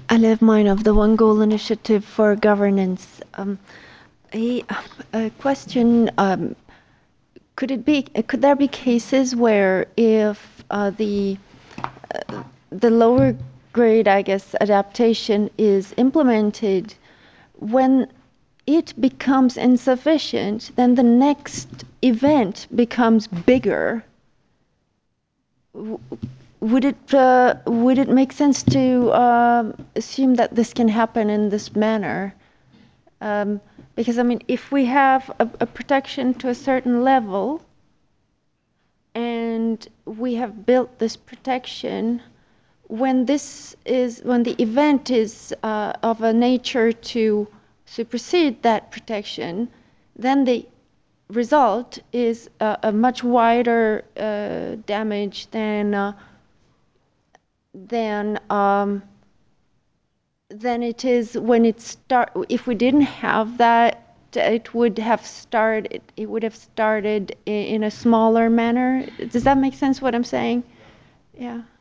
I live mine of the One Goal Initiative for Governance. A, a question: could there be cases where if the lower grade, I guess, adaptation is implemented, when it becomes insufficient, then the next event becomes bigger? Would it make sense to assume that this can happen in this manner? Because I mean, if we have a protection to a certain level, and we have built this protection, when the event is of a nature to supersede that protection, then the result is a much wider damage than it is when it start. If we didn't have that, it would have started in a smaller manner. Does that make sense what I'm saying? Yeah.